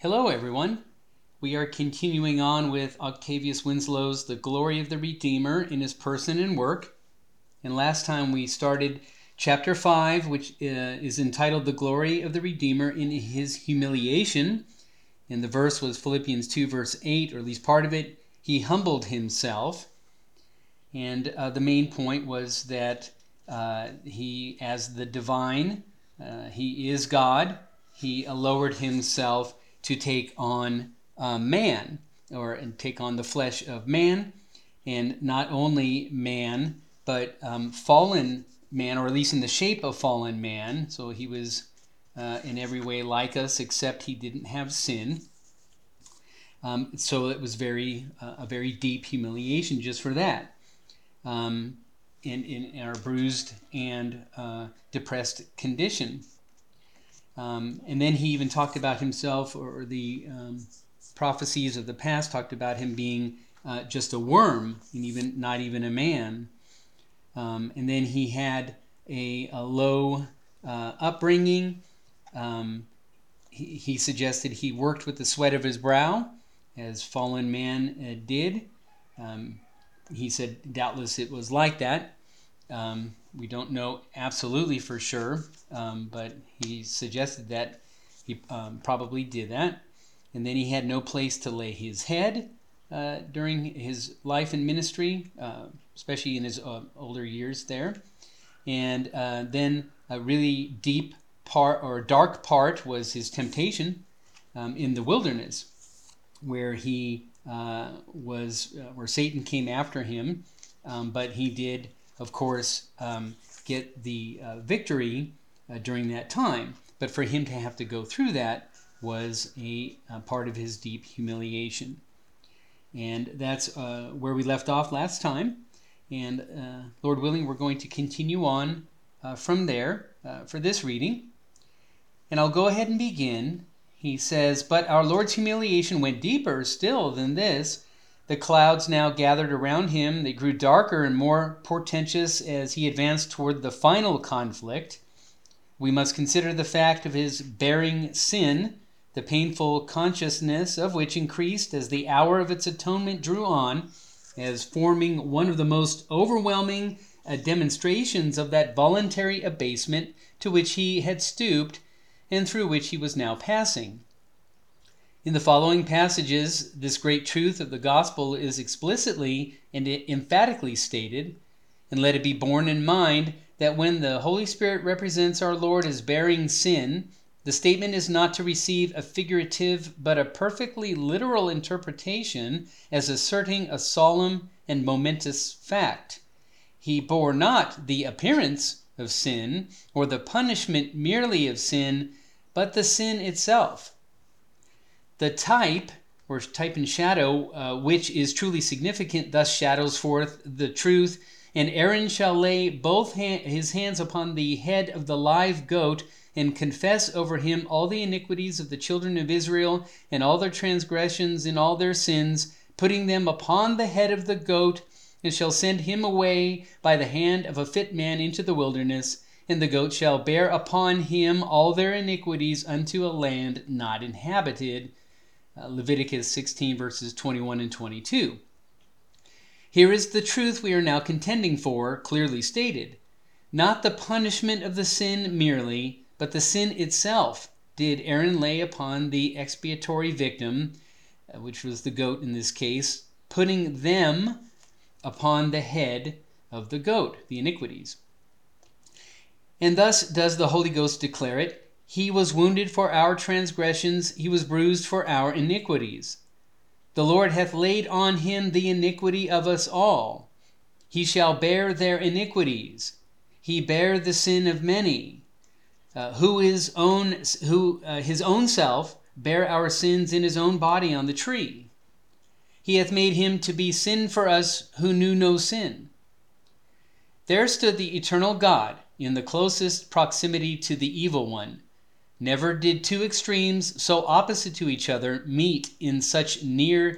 Hello, everyone. We are continuing on with Octavius Winslow's The Glory of the Redeemer in His Person and Work. And last time we started chapter 5, which is entitled The Glory of the Redeemer in His Humiliation. And the verse was Philippians 2, verse 8, or at least part of it. He humbled himself. And the main point was that he, as the divine, he is God. He lowered himself to take on man, and take on the flesh of man, and not only man, but fallen man, or at least in the shape of fallen man. So he was in every way like us, except he didn't have sin. So it was a very deep humiliation just for that. In our bruised and depressed condition. And then he even talked about himself, or the prophecies of the past talked about him being just a worm, and not even a man. And then he had a low upbringing. He suggested he worked with the sweat of his brow, as fallen man did. He said doubtless it was like that. We don't know absolutely for sure, but he suggested that he probably did that. And then he had no place to lay his head during his life and ministry, especially in his older years there. And then a really deep part, or dark part, was his temptation in the wilderness, where he where Satan came after him, but he did, of course, get the victory during that time. But for him to have to go through that was a part of his deep humiliation. And that's where we left off last time. And Lord willing, we're going to continue on from there for this reading. And I'll go ahead and begin. He says, "But our Lord's humiliation went deeper still than this. The clouds now gathered around him. They grew darker and more portentous as he advanced toward the final conflict. We must consider the fact of his bearing sin, the painful consciousness of which increased as the hour of its atonement drew on, as forming one of the most overwhelming demonstrations of that voluntary abasement to which he had stooped and through which he was now passing. In the following passages, this great truth of the gospel is explicitly and emphatically stated, and let it be borne in mind that when the Holy Spirit represents our Lord as bearing sin, the statement is not to receive a figurative but a perfectly literal interpretation as asserting a solemn and momentous fact. He bore not the appearance of sin, or the punishment merely of sin, but the sin itself. The type, or type and shadow, which is truly significant, thus shadows forth the truth. And Aaron shall lay both his hands upon the head of the live goat, and confess over him all the iniquities of the children of Israel, and all their transgressions and all their sins, putting them upon the head of the goat, and shall send him away by the hand of a fit man into the wilderness. And the goat shall bear upon him all their iniquities unto a land not inhabited." Leviticus 16, verses 21 and 22. Here is the truth we are now contending for, clearly stated. Not the punishment of the sin merely, but the sin itself did Aaron lay upon the expiatory victim, which was the goat in this case, putting them upon the head of the goat, the iniquities. And thus does the Holy Ghost declare it: "He was wounded for our transgressions, he was bruised for our iniquities. The Lord hath laid on him the iniquity of us all. He shall bear their iniquities. He bare the sin of many, who his own self bare our sins in his own body on the tree. He hath made him to be sin for us who knew no sin." There stood the eternal God in the closest proximity to the evil one. Never did two extremes so opposite to each other meet in such near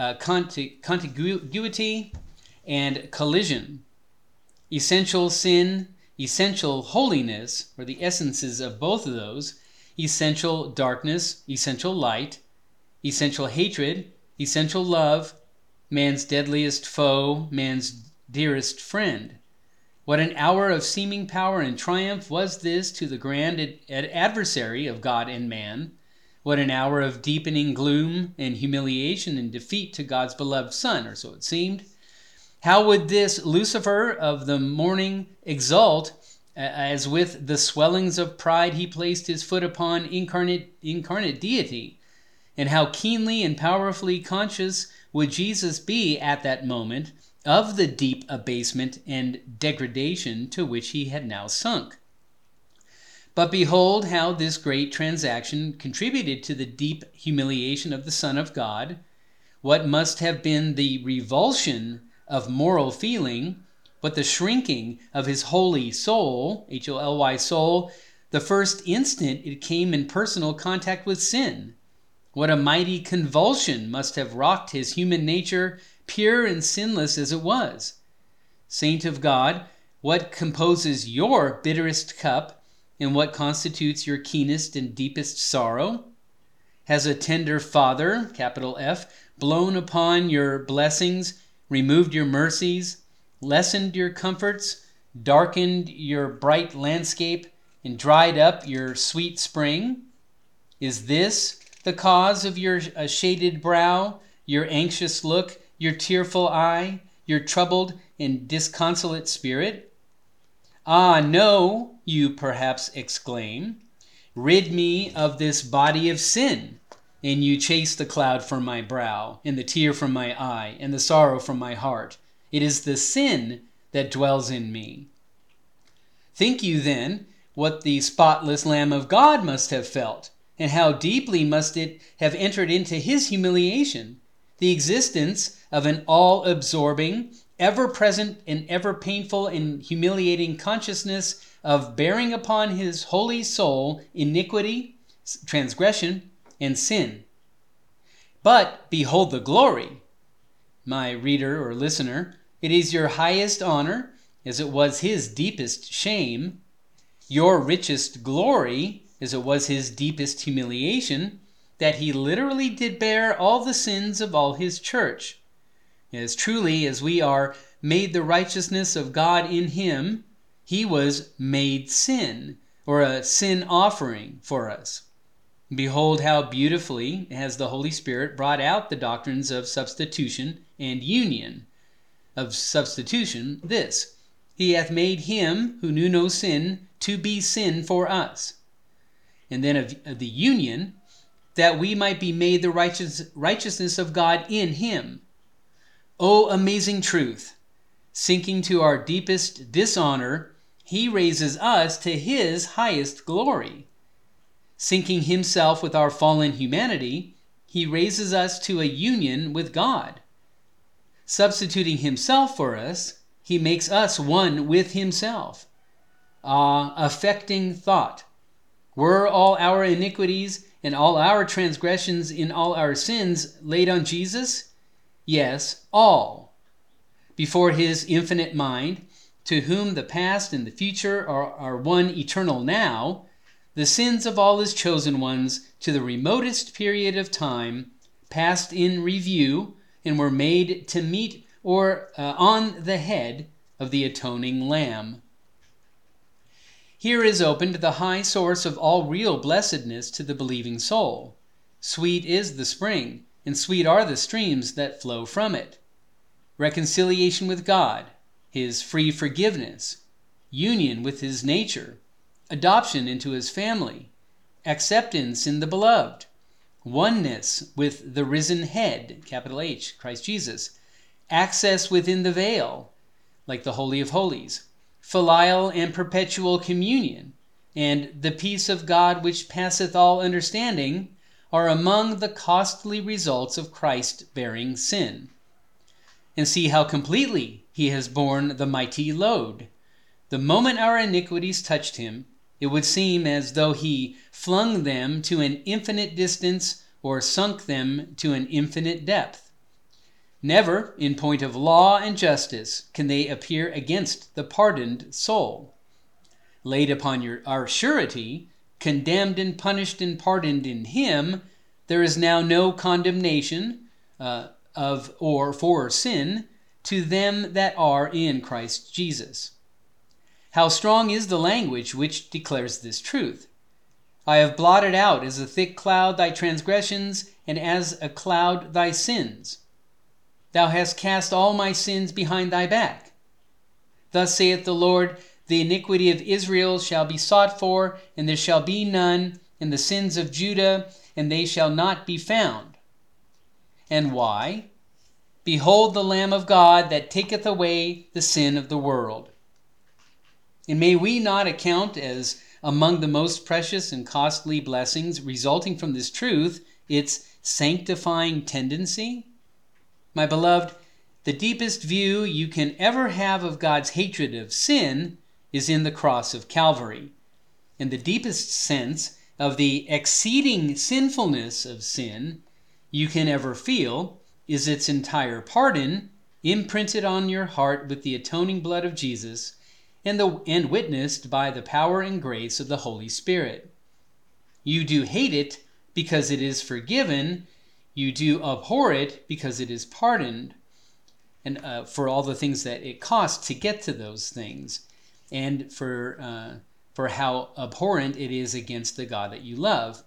contiguity and collision. Essential sin, essential holiness, or the essences of both of those, essential darkness, essential light, essential hatred, essential love, man's deadliest foe, man's dearest friend. What an hour of seeming power and triumph was this to the grand adversary of God and man. What an hour of deepening gloom and humiliation and defeat to God's beloved Son, or so it seemed. How would this Lucifer of the morning exult as with the swellings of pride he placed his foot upon incarnate deity? And how keenly and powerfully conscious would Jesus be at that moment of the deep abasement and degradation to which he had now sunk? But behold how this great transaction contributed to the deep humiliation of the Son of God. What must have been the revulsion of moral feeling, but the shrinking of his holy soul, Holy soul, the first instant it came in personal contact with sin. What a mighty convulsion must have rocked his human nature, pure and sinless as it was. Saint of God, what composes your bitterest cup, and what constitutes your keenest and deepest sorrow? Has a tender Father, capital F, blown upon your blessings, removed your mercies, lessened your comforts, darkened your bright landscape, and dried up your sweet spring? Is this the cause of your shaded brow, your anxious look, your tearful eye, your troubled and disconsolate spirit? Ah, no, you perhaps exclaim. Rid me of this body of sin, and you chase the cloud from my brow, and the tear from my eye, and the sorrow from my heart. It is the sin that dwells in me. Think you then what the spotless Lamb of God must have felt, and how deeply must it have entered into his humiliation, the existence of an all-absorbing, ever-present and ever-painful and humiliating consciousness of bearing upon his holy soul iniquity, transgression, and sin. But behold the glory. My reader or listener, it is your highest honor, as it was his deepest shame, your richest glory, as it was his deepest humiliation, that he literally did bear all the sins of all his church. As truly as we are made the righteousness of God in him, he was made sin, or a sin offering for us. Behold how beautifully has the Holy Spirit brought out the doctrines of substitution and union. Of substitution, this: he hath made him who knew no sin to be sin for us. And then of the union, that we might be made the righteousness of God in him. O amazing truth! Sinking to our deepest dishonor, he raises us to his highest glory. Sinking himself with our fallen humanity, he raises us to a union with God. Substituting himself for us, he makes us one with himself. Ah, affecting thought! Were all our iniquities and all our transgressions and all our sins laid on Jesus? Yes, all. Before his infinite mind, to whom the past and the future are one eternal now, the sins of all his chosen ones to the remotest period of time passed in review and were made to meet or on the head of the atoning Lamb. Here is opened the high source of all real blessedness to the believing soul. Sweet is the spring, and sweet are the streams that flow from it. Reconciliation with God, his free forgiveness, union with his nature, adoption into his family, acceptance in the beloved, oneness with the risen head, capital H, Christ Jesus, access within the veil, like the Holy of Holies, filial and perpetual communion, and the peace of God which passeth all understanding, are among the costly results of Christ bearing sin. And see how completely he has borne the mighty load. The moment our iniquities touched him, it would seem as though he flung them to an infinite distance or sunk them to an infinite depth. Never, in point of law and justice, can they appear against the pardoned soul. Laid upon our surety, condemned and punished and pardoned in him, there is now no condemnation of or for sin to them that are in Christ Jesus. How strong is the language which declares this truth? I have blotted out as a thick cloud thy transgressions, and as a cloud thy sins. Thou hast cast all my sins behind thy back. Thus saith the Lord, the iniquity of Israel shall be sought for, and there shall be none, and the sins of Judah, and they shall not be found. And why? Behold the Lamb of God that taketh away the sin of the world. And may we not account as among the most precious and costly blessings resulting from this truth its sanctifying tendency? My beloved, the deepest view you can ever have of God's hatred of sin is in the cross of Calvary. And the deepest sense of the exceeding sinfulness of sin you can ever feel is its entire pardon, imprinted on your heart with the atoning blood of Jesus, and witnessed by the power and grace of the Holy Spirit. You do hate it because it is forgiven. You do abhor it because it is pardoned, and for all the things that it costs to get to those things, and for how abhorrent it is against the God that you love.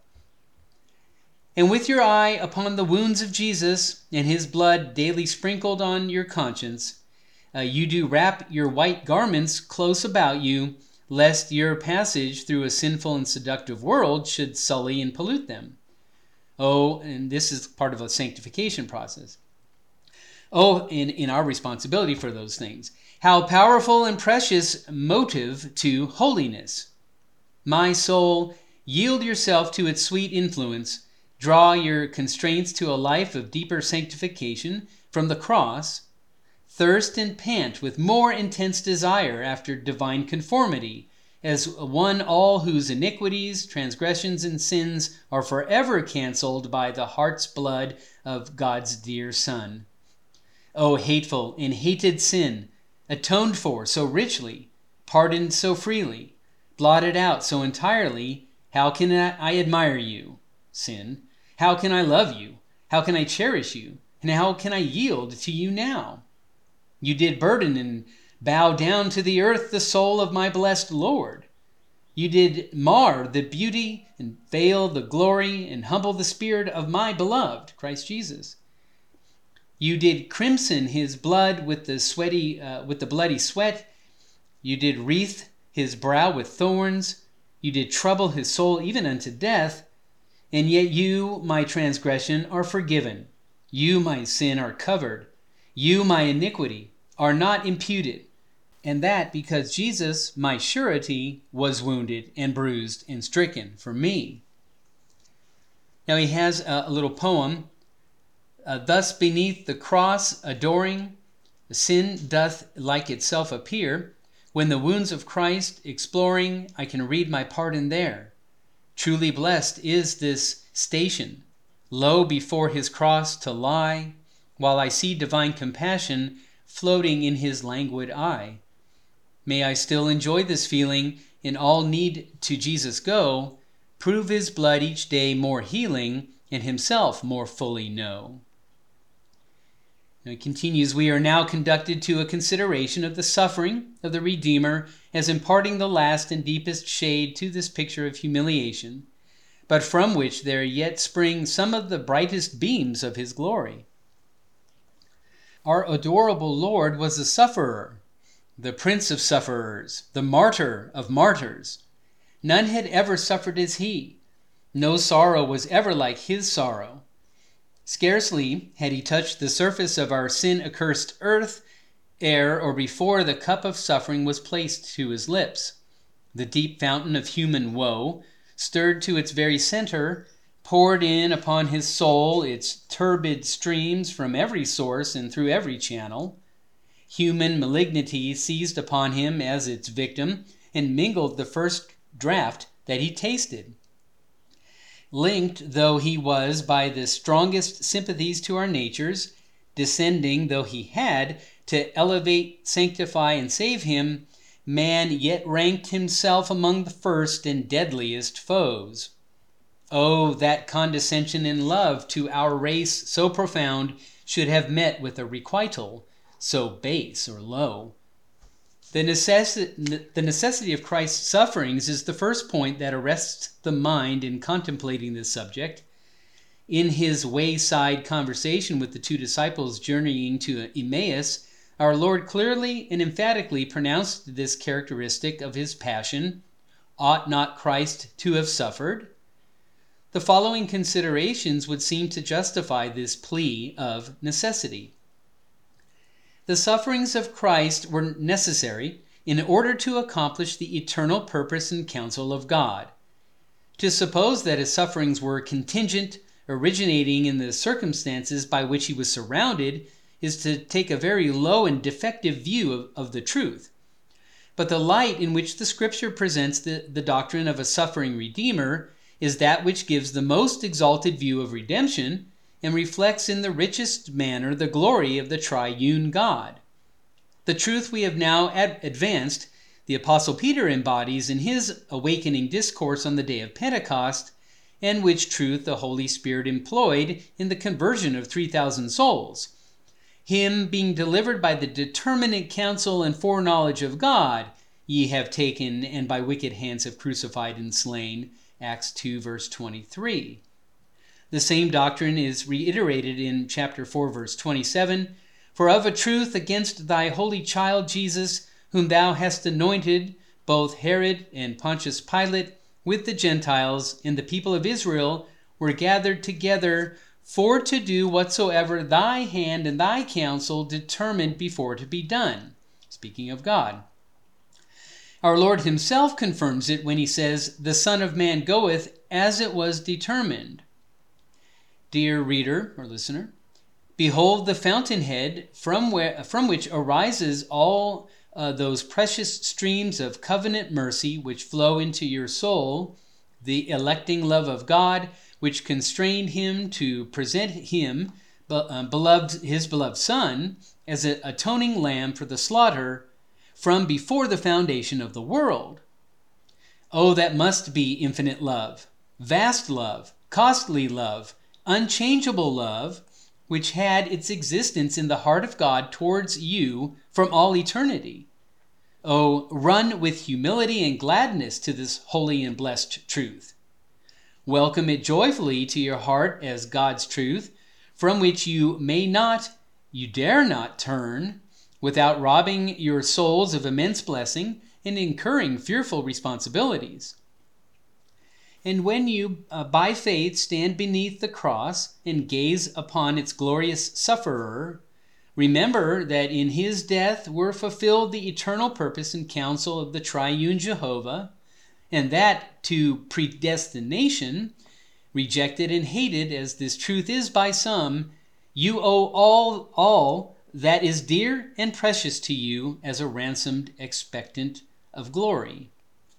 And with your eye upon the wounds of Jesus and his blood daily sprinkled on your conscience, you do wrap your white garments close about you, lest your passage through a sinful and seductive world should sully and pollute them. Oh, and this is part of a sanctification process. Oh, in our responsibility for those things. How powerful and precious motive to holiness. My soul, yield yourself to its sweet influence. Draw your constraints to a life of deeper sanctification from the cross. Thirst and pant with more intense desire after divine conformity, as one all whose iniquities, transgressions, and sins are forever canceled by the heart's blood of God's dear Son. O hateful and hated sin, atoned for so richly, pardoned so freely, blotted out so entirely, how can I admire you, sin? How can I love you? How can I cherish you? And how can I yield to you now? You did burden and bow down to the earth the soul of my blessed Lord. You did mar the beauty and veil the glory and humble the spirit of my beloved, Christ Jesus. You did crimson his blood with the bloody sweat. You did wreath his brow with thorns. You did trouble his soul even unto death. And yet you, my transgression, are forgiven. You, my sin, are covered. You, my iniquity, are not imputed. And that because Jesus, my surety, was wounded and bruised and stricken for me. Now he has a little poem. Thus beneath the cross adoring, sin doth like itself appear. When the wounds of Christ exploring, I can read my pardon there. Truly blessed is this station, low before his cross to lie, while I see divine compassion floating in his languid eye. May I still enjoy this feeling, in all need to Jesus go, prove his blood each day more healing, and himself more fully know. And it continues, we are now conducted to a consideration of the suffering of the Redeemer as imparting the last and deepest shade to this picture of humiliation, but from which there yet spring some of the brightest beams of his glory. Our adorable Lord was a sufferer, the prince of sufferers, the martyr of martyrs. None had ever suffered as he. No sorrow was ever like his sorrow. Scarcely had he touched the surface of our sin-accursed earth ere or before the cup of suffering was placed to his lips. The deep fountain of human woe, stirred to its very center, poured in upon his soul its turbid streams from every source and through every channel. Human malignity seized upon him as its victim and mingled the first draught that he tasted. Linked though he was by the strongest sympathies to our natures, descending though he had to elevate, sanctify, and save him, man yet ranked himself among the first and deadliest foes. Oh, that condescension and love to our race so profound should have met with a requital so base or low. The necessity of Christ's sufferings is the first point that arrests the mind in contemplating this subject. In his wayside conversation with the two disciples journeying to Emmaus, our Lord clearly and emphatically pronounced this characteristic of his passion: ought not Christ to have suffered? The following considerations would seem to justify this plea of necessity. The sufferings of Christ were necessary in order to accomplish the eternal purpose and counsel of God. To suppose that his sufferings were contingent, originating in the circumstances by which he was surrounded, is to take a very low and defective view of the truth. But the light in which the Scripture presents the doctrine of a suffering Redeemer is that which gives the most exalted view of redemption and reflects in the richest manner the glory of the triune God. The truth we have now advanced, the Apostle Peter embodies in his awakening discourse on the day of Pentecost, and which truth the Holy Spirit employed in the conversion of 3,000 souls. Him being delivered by the determinate counsel and foreknowledge of God, ye have taken and by wicked hands have crucified and slain. Acts 2 verse 23. The same doctrine is reiterated in chapter 4 verse 27. For of a truth against thy holy child Jesus, whom thou hast anointed, both Herod and Pontius Pilate, with the Gentiles and the people of Israel, were gathered together for to do whatsoever thy hand and thy counsel determined before to be done. Speaking of God. Our Lord himself confirms it when he says, the Son of Man goeth as it was determined. Dear reader or listener, behold the fountainhead from which arises all those precious streams of covenant mercy which flow into your soul, the electing love of God, which constrained him to present him, his beloved Son, as an atoning lamb for the slaughter from before the foundation of the world. Oh, that must be infinite love, vast love, costly love, unchangeable love, which had its existence in the heart of God towards you from all eternity. Oh, run with humility and gladness to this holy and blessed truth. Welcome it joyfully to your heart as God's truth, from which you dare not turn, without robbing your souls of immense blessing and incurring fearful responsibilities. And when you, by faith, stand beneath the cross and gaze upon its glorious sufferer, remember that in his death were fulfilled the eternal purpose and counsel of the triune Jehovah, and that to predestination, rejected and hated as this truth is by some, you owe all that is dear and precious to you as a ransomed expectant of glory.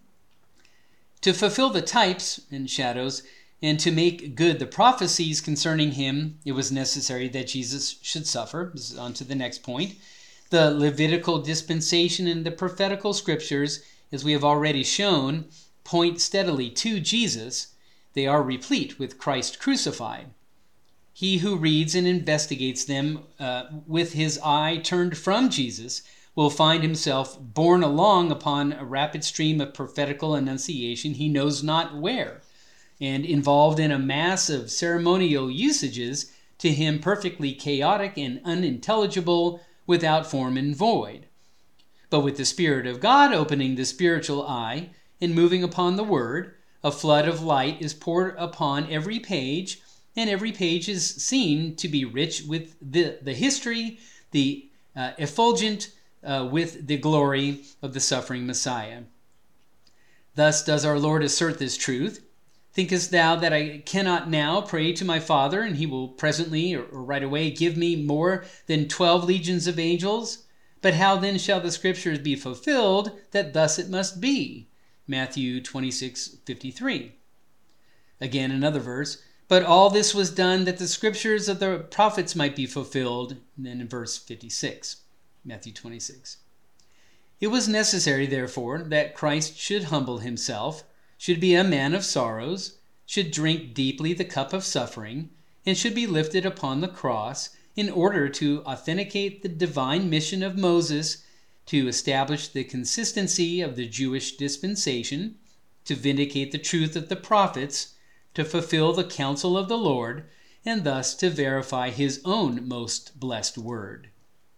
To fulfill the types and shadows, and to make good the prophecies concerning him, it was necessary that Jesus should suffer. This is on to the next point. The Levitical dispensation and the prophetical scriptures, as we have already shown, point steadily to Jesus. They are replete with Christ crucified. He who reads and investigates them with his eye turned from Jesus will find himself borne along upon a rapid stream of prophetical annunciation he knows not where, and involved in a mass of ceremonial usages to him perfectly chaotic and unintelligible, without form and void. But with the Spirit of God opening the spiritual eye and moving upon the Word, a flood of light is poured upon every page, and every page is seen to be rich with the history, the effulgent with the glory of the suffering Messiah. Thus does our Lord assert this truth. Thinkest thou that I cannot now pray to my Father, and he will presently or right away give me more than 12 legions of angels? But how then shall the scriptures be fulfilled that thus it must be? Matthew 26:53. Again, another verse. But all this was done that the scriptures of the prophets might be fulfilled. And then in verse 56, Matthew 26. It was necessary, therefore, that Christ should humble himself, should be a man of sorrows, should drink deeply the cup of suffering and should be lifted upon the cross in order to authenticate the divine mission of Moses, to establish the consistency of the Jewish dispensation, to vindicate the truth of the prophets, to fulfill the counsel of the Lord, and thus to verify his own most blessed word.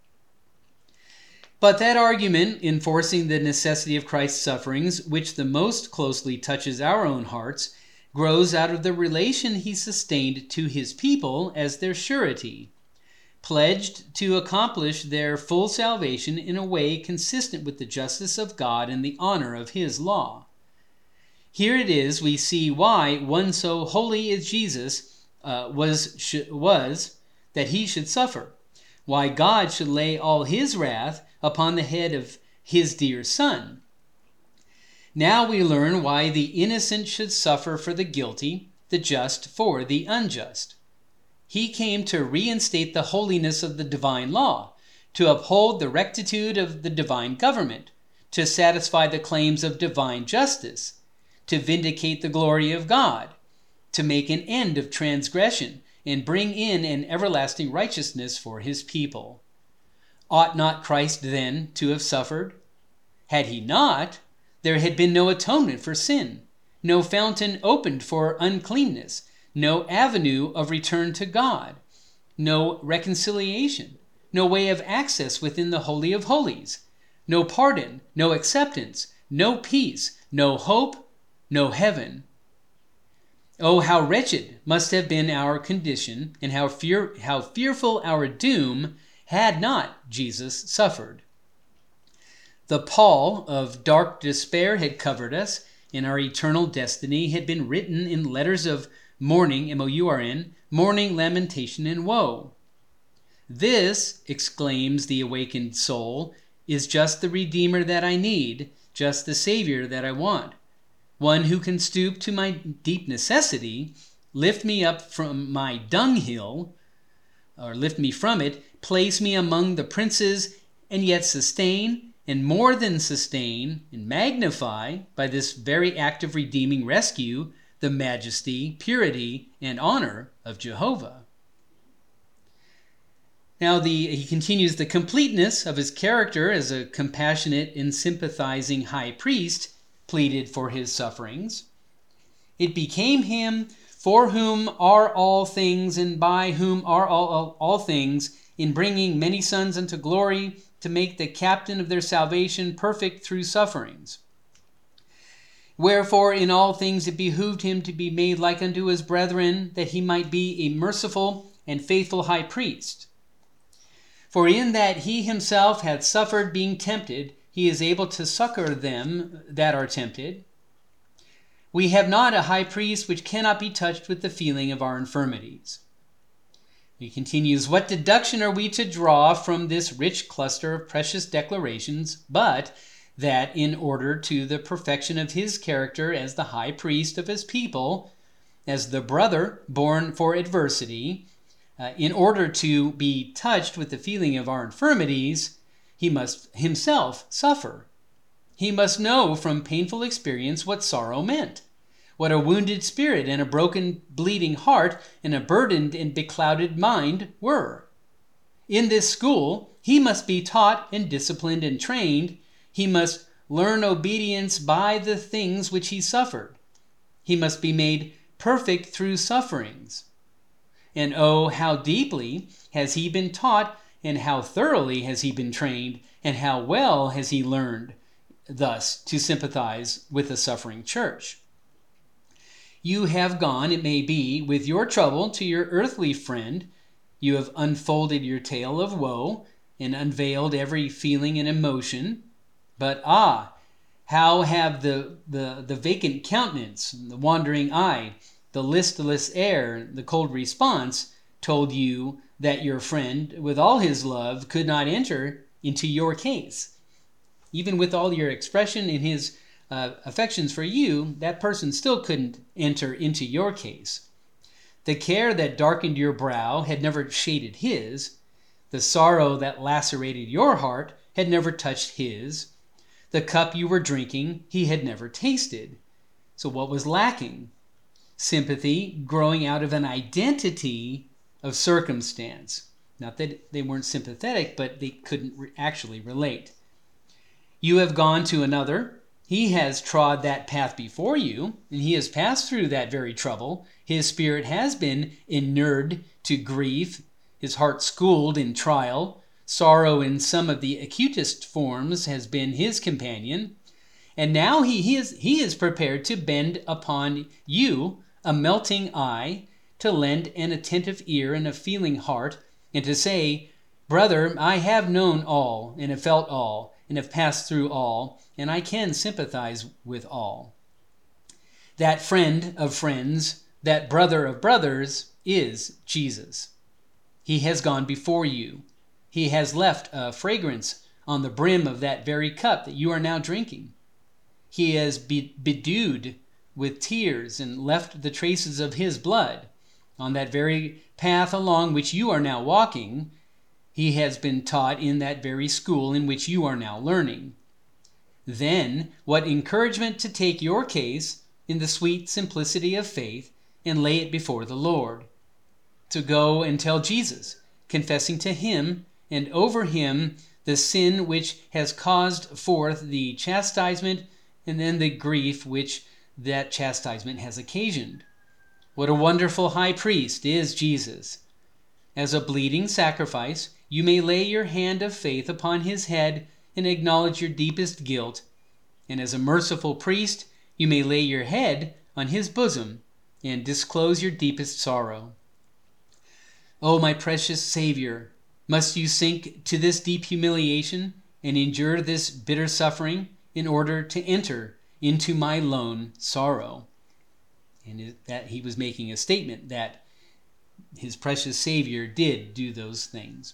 But that argument enforcing the necessity of Christ's sufferings, which the most closely touches our own hearts, grows out of the relation he sustained to his people as their surety, pledged to accomplish their full salvation in a way consistent with the justice of God and the honor of his law. Here it is we see why one so holy as Jesus was that he should suffer, why God should lay all his wrath upon the head of his dear Son. Now we learn why the innocent should suffer for the guilty, the just for the unjust. He came to reinstate the holiness of the divine law, to uphold the rectitude of the divine government, to satisfy the claims of divine justice, to vindicate the glory of God, to make an end of transgression, and bring in an everlasting righteousness for his people. Ought not Christ then to have suffered? Had he not, there had been no atonement for sin, no fountain opened for uncleanness, no avenue of return to God, no reconciliation, no way of access within the Holy of Holies, no pardon, no acceptance, no peace, no hope, no heaven. Oh, how wretched must have been our condition, and how fearful our doom had not Jesus suffered. The pall of dark despair had covered us, and our eternal destiny had been written in letters of mourning, M-O-U-R-N, mourning, lamentation, and woe. This, exclaims the awakened soul, is just the Redeemer that I need, just the Savior that I want. One who can stoop to my deep necessity, lift me up from my dunghill, or lift me from it, place me among the princes, and yet sustain, and more than sustain, and magnify, by this very act of redeeming rescue, the majesty, purity, and honor of Jehovah. Now he continues the completeness of his character as a compassionate and sympathizing high priest pleaded for his sufferings. It became him for whom are all things and by whom are all things, in bringing many sons unto glory, to make the captain of their salvation perfect through sufferings. Wherefore in all things it behooved him to be made like unto his brethren, that he might be a merciful and faithful high priest. For in that he himself hath suffered being tempted, he is able to succor them that are tempted. We have not a high priest which cannot be touched with the feeling of our infirmities. He continues, what deduction are we to draw from this rich cluster of precious declarations, but that in order to the perfection of his character as the high priest of his people, as the brother born for adversity, in order to be touched with the feeling of our infirmities, he must himself suffer. He must know from painful experience what sorrow meant, what a wounded spirit and a broken, bleeding heart and a burdened and beclouded mind were. In this school, he must be taught and disciplined and trained. He must learn obedience by the things which he suffered. He must be made perfect through sufferings. And oh, how deeply has he been taught, and how thoroughly has he been trained, and how well has he learned thus to sympathize with the suffering church. You have gone, it may be, with your trouble to your earthly friend. You have unfolded your tale of woe and unveiled every feeling and emotion. But how have the vacant countenance, the wandering eye, the listless air, the cold response told you that your friend, with all his love, could not enter into your case. Even with all your expression in his affections for you, that person still couldn't enter into your case. The care that darkened your brow had never shaded his. The sorrow that lacerated your heart had never touched his. The cup you were drinking he had never tasted. So what was lacking? sympathy growing out of an identity of circumstance. Not that they weren't sympathetic, but they couldn't actually relate. You have gone to another. He has trod that path before you, and he has passed through that very trouble. His spirit has been inured to grief, his heart schooled in trial. Sorrow in some of the acutest forms has been his companion. And now he is prepared to bend upon you a melting eye, to lend an attentive ear and a feeling heart, and to say, brother, I have known all, and have felt all, and have passed through all, and I can sympathize with all. That friend of friends, that brother of brothers is Jesus. He has gone before you. He has left a fragrance on the brim of that very cup that you are now drinking. He has bedewed with tears and left the traces of his blood on that very path along which you are now walking. He has been taught in that very school in which you are now learning. Then, what encouragement to take your case in the sweet simplicity of faith and lay it before the Lord. To go and tell Jesus, confessing to him and over him the sin which has caused forth the chastisement and then the grief which that chastisement has occasioned. What a wonderful high priest is Jesus! As a bleeding sacrifice, you may lay your hand of faith upon his head and acknowledge your deepest guilt, and as a merciful priest, you may lay your head on his bosom and disclose your deepest sorrow. Oh, my precious Savior, must you sink to this deep humiliation and endure this bitter suffering in order to enter into my lone sorrow? And that he was making a statement that his precious Savior did do those things.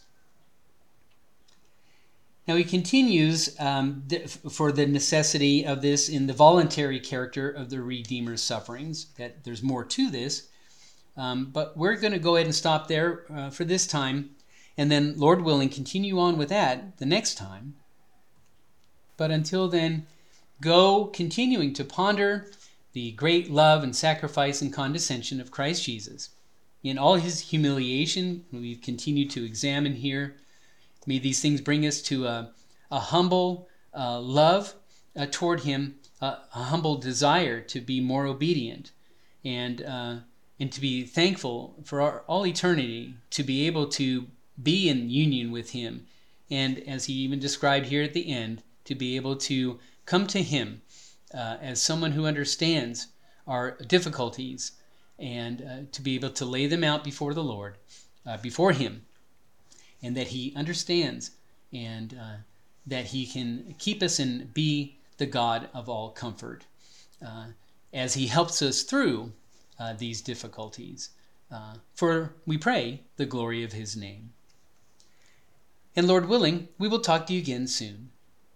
Now he continues for the necessity of this in the voluntary character of the Redeemer's sufferings, that there's more to this. But we're going to go ahead and stop there for this time, and then, Lord willing, continue on with that the next time. But until then, go continuing to ponder the great love and sacrifice and condescension of Christ Jesus. In all his humiliation, we've continued to examine here. May these things bring us to a humble love toward him, a humble desire to be more obedient, and to be thankful for all eternity to be able to be in union with him. And as he even described here at the end, to be able to come to him as someone who understands our difficulties, and to be able to lay them out before the Lord, before him, and that he understands, and that he can keep us and be the God of all comfort as he helps us through these difficulties. For we pray the glory of his name. And Lord willing, we will talk to you again soon.